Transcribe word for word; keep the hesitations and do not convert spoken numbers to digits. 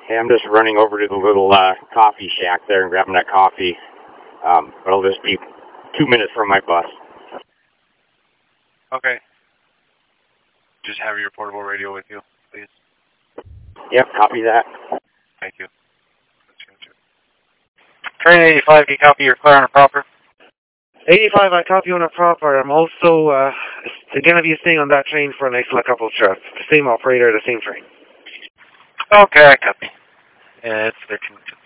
Hey, I'm just running over to the little uh, coffee shack there and grabbing that coffee. Um, but I'll just be two minutes from my bus. Okay. Just have your portable radio with you, please. Yep, copy that. Thank you. Train eighty-five, can you copy your clear on a proper? eighty-five, I copy on a proper. I'm also uh, going to be staying on that train for the next like, couple of trips. The same operator, the same train. Okay, I copy. Yeah, it's thirteen.